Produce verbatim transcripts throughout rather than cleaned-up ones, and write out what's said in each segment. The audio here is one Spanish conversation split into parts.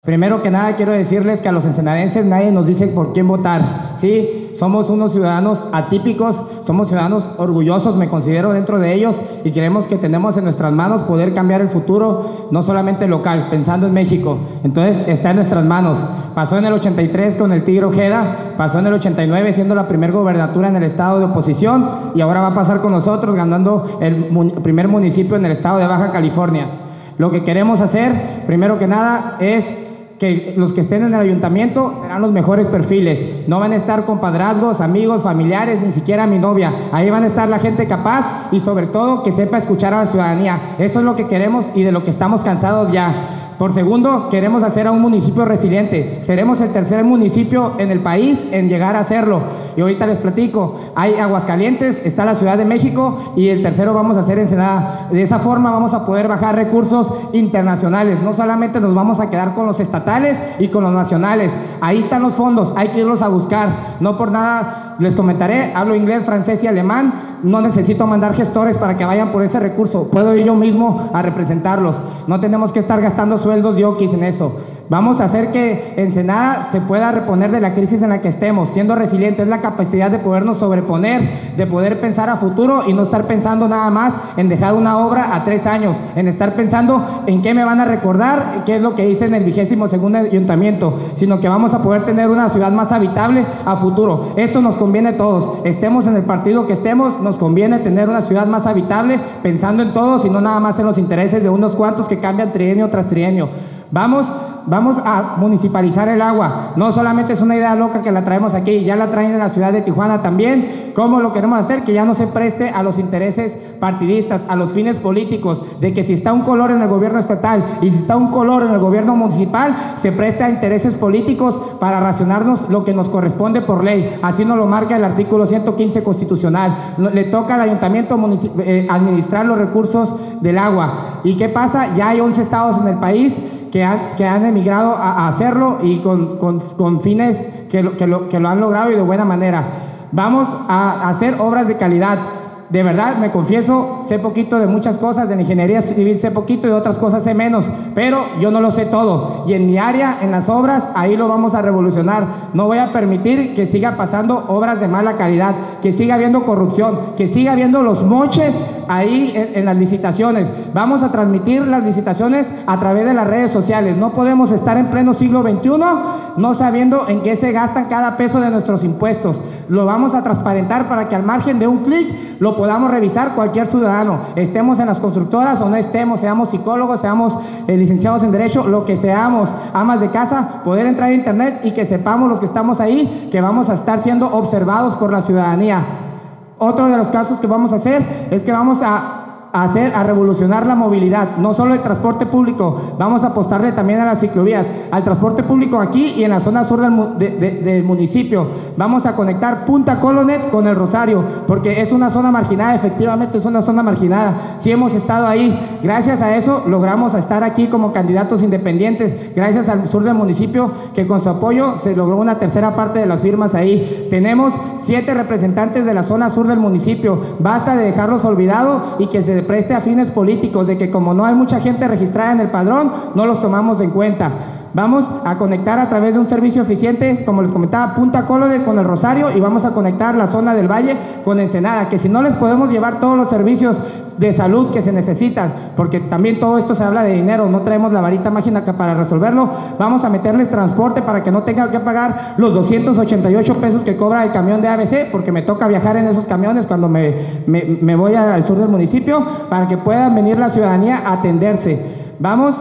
Primero que nada quiero decirles que a los ensenadenses nadie nos dice por quién votar, ¿sí? Somos unos ciudadanos atípicos, somos ciudadanos orgullosos, me considero dentro de ellos, y creemos que tenemos en nuestras manos poder cambiar el futuro, no solamente local, pensando en México. Entonces está en nuestras manos. Pasó en el ochenta y tres con el Tigre Ojeda, pasó en el ochenta y nueve siendo la primera gobernatura en el estado de oposición, y ahora va a pasar con nosotros ganando el primer municipio en el estado de Baja California. Lo que queremos hacer, primero que nada, es que los que estén en el ayuntamiento serán los mejores perfiles, no van a estar compadrazgos, amigos, familiares, ni siquiera mi novia, ahí van a estar la gente capaz y sobre todo que sepa escuchar a la ciudadanía. Eso es lo que queremos y de lo que estamos cansados ya. Por segundo, queremos hacer a un municipio resiliente. Seremos el tercer municipio en el país en llegar a hacerlo. Y ahorita les platico, hay Aguascalientes, está la Ciudad de México y el tercero vamos a hacer Ensenada. De esa forma vamos a poder bajar recursos internacionales. No solamente nos vamos a quedar con los estatales y con los nacionales. Ahí están los fondos, hay que irlos a buscar. No por nada les comentaré, hablo inglés, francés y alemán. No necesito mandar gestores para que vayan por ese recurso. Puedo ir yo mismo a representarlos. No tenemos que estar gastando sueldos de oquis en eso. Vamos a hacer que Ensenada se pueda reponer de la crisis en la que estemos, siendo resiliente. Es la capacidad de podernos sobreponer, de poder pensar a futuro y no estar pensando nada más en dejar una obra a tres años, en estar pensando en qué me van a recordar, qué es lo que hice en el vigésimo segundo ayuntamiento, sino que vamos a poder tener una ciudad más habitable a futuro. Esto nos conviene a todos, estemos en el partido que estemos, nos conviene tener una ciudad más habitable, pensando en todos y no nada más en los intereses de unos cuantos que cambian trienio tras trienio. Vamos, vamos a municipalizar el agua. No solamente es una idea loca que la traemos aquí, ya la traen en la ciudad de Tijuana también. ¿Cómo lo queremos hacer? Que ya no se preste a los intereses partidistas, a los fines políticos, de que si está un color en el gobierno estatal y si está un color en el gobierno municipal, se preste a intereses políticos para racionarnos lo que nos corresponde por ley. Así nos lo marca el artículo ciento quince constitucional. Le toca al ayuntamiento eh, administrar los recursos del agua. ¿Y qué pasa? Ya hay once estados en el país que han, que han emigrado a, a hacerlo y con, con, con fines que lo, que, lo, que lo han logrado y de buena manera. Vamos a, a hacer obras de calidad. De verdad, me confieso, sé poquito de muchas cosas, de la ingeniería civil sé poquito y de otras cosas sé menos, pero yo no lo sé todo. Y en mi área, en las obras, ahí lo vamos a revolucionar. No voy a permitir que siga pasando obras de mala calidad, que siga habiendo corrupción, que siga habiendo los moches ahí en, en las licitaciones. Vamos a transmitir las licitaciones a través de las redes sociales. No podemos estar en pleno siglo veintiuno no sabiendo en qué se gastan cada peso de nuestros impuestos. Lo vamos a transparentar para que al margen de un clic lo podamos revisar cualquier ciudadano, estemos en las constructoras o no estemos, seamos psicólogos, seamos eh, licenciados en Derecho, lo que seamos, amas de casa, poder entrar a internet y que sepamos los que estamos ahí que vamos a estar siendo observados por la ciudadanía. Otro de los casos que vamos a hacer es que vamos a a hacer, a revolucionar la movilidad, no solo el transporte público, vamos a apostarle también a las ciclovías, al transporte público aquí y en la zona sur del, de, de, del municipio. Vamos a conectar Punta Colonet con el Rosario, porque es una zona marginada, efectivamente es una zona marginada, sí hemos estado ahí, gracias a eso logramos estar aquí como candidatos independientes, gracias al sur del municipio, que con su apoyo se logró una tercera parte de las firmas ahí. Tenemos siete representantes de la zona sur del municipio, basta de dejarlos olvidados y que se preste a fines políticos, de que como no hay mucha gente registrada en el padrón, no los tomamos en cuenta. Vamos a conectar a través de un servicio eficiente, como les comentaba, Punta Colonet con el Rosario, y vamos a conectar la zona del Valle con Ensenada, que si no les podemos llevar todos los servicios de salud que se necesitan, porque también todo esto se habla de dinero, no traemos la varita mágica para resolverlo, vamos a meterles transporte para que no tengan que pagar los doscientos ochenta y ocho pesos que cobra el camión de A B C, porque me toca viajar en esos camiones cuando me, me, me voy al sur del municipio, para que puedan venir la ciudadanía a atenderse. Vamos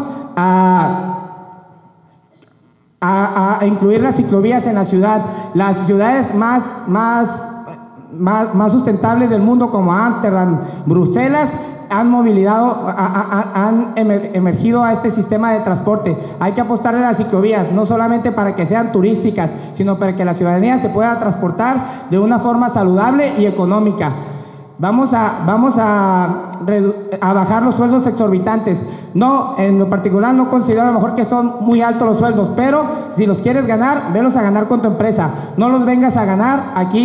a... A, a incluir las ciclovías en la ciudad. Las ciudades más, más, más, más sustentables del mundo, como Ámsterdam, Bruselas, han movilizado, a, a, a, han emer, emergido a este sistema de transporte. Hay que apostarle a las ciclovías, no solamente para que sean turísticas, sino para que la ciudadanía se pueda transportar de una forma saludable y económica. Vamos a, vamos a, a bajar los sueldos exorbitantes. No, en lo particular no considero a lo mejor que son muy altos los sueldos, pero si los quieres ganar, velos a ganar con tu empresa. No los vengas a ganar aquí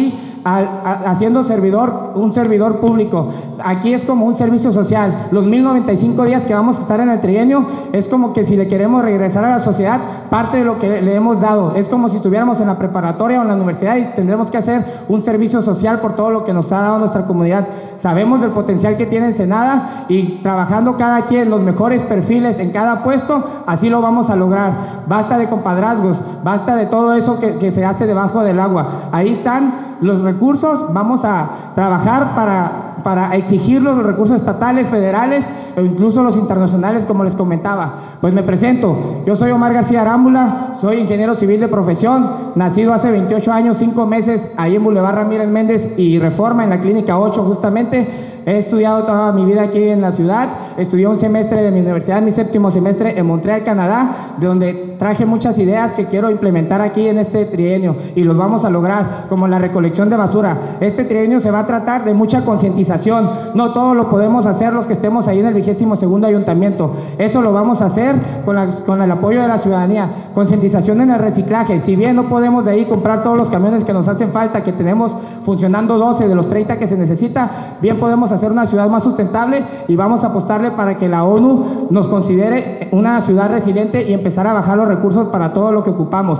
a, a, haciendo servidor, un servidor público. Aquí es como un servicio social. Los mil noventa y cinco días que vamos a estar en el trienio es como que si le queremos regresar a la sociedad parte de lo que le hemos dado. Es como si estuviéramos en la preparatoria o en la universidad y tendremos que hacer un servicio social por todo lo que nos ha dado nuestra comunidad. Sabemos del potencial que tiene Ensenada y trabajando cada quien los mejores perfiles en cada puesto, así lo vamos a lograr. Basta de compadrazgos, basta de todo eso que, que se hace debajo del agua. Ahí están los recursos, vamos a trabajar para para exigir los recursos estatales, federales o incluso los internacionales, como les comentaba. Pues me presento, yo soy Omar García Arámbula, soy ingeniero civil de profesión, nacido hace veintiocho años, cinco meses, ahí en Boulevard Ramírez Méndez y Reforma, en la Clínica ocho justamente. He estudiado toda mi vida aquí en la ciudad, estudié un semestre de mi universidad, mi séptimo semestre en Montreal, Canadá, de donde traje muchas ideas que quiero implementar aquí en este trienio y los vamos a lograr, como la recolección de basura. Este trienio se va a tratar de mucha concientización, no todo lo podemos hacer los que estemos ahí en el vigésimo segundo ayuntamiento, eso lo vamos a hacer con, la, con el apoyo de la ciudadanía. Concientización en el reciclaje, si bien no podemos de ahí comprar todos los camiones que nos hacen falta, que tenemos funcionando doce de los treinta que se necesita, bien podemos hacer una ciudad más sustentable y vamos a apostarle para que la ONU nos considere una ciudad resiliente y empezar a bajar los recursos para todo lo que ocupamos.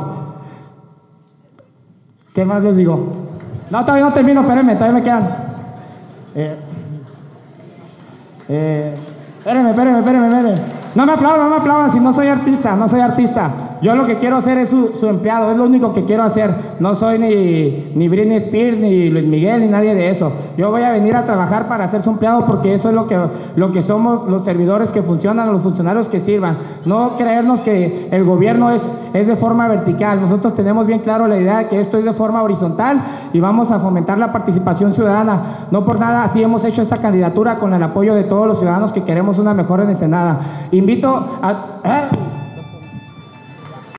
¿Qué más les digo? No, todavía no termino, espérenme, todavía me quedan. Eh, eh, espérenme, espérenme, espérenme, espérenme. No me aplaudan, no me aplaudan, si no soy artista, no soy artista. Yo lo que quiero hacer es su, su empleado, es lo único que quiero hacer. No soy ni, ni Britney Spears, ni Luis Miguel, ni nadie de eso. Yo voy a venir a trabajar para ser su empleado porque eso es lo que, lo que somos los servidores que funcionan, los funcionarios que sirvan. No creernos que el gobierno es, es de forma vertical. Nosotros tenemos bien claro la idea de que esto es de forma horizontal y vamos a fomentar la participación ciudadana. No por nada así hemos hecho esta candidatura con el apoyo de todos los ciudadanos que queremos una mejor Ensenada. Invito a... ¿eh?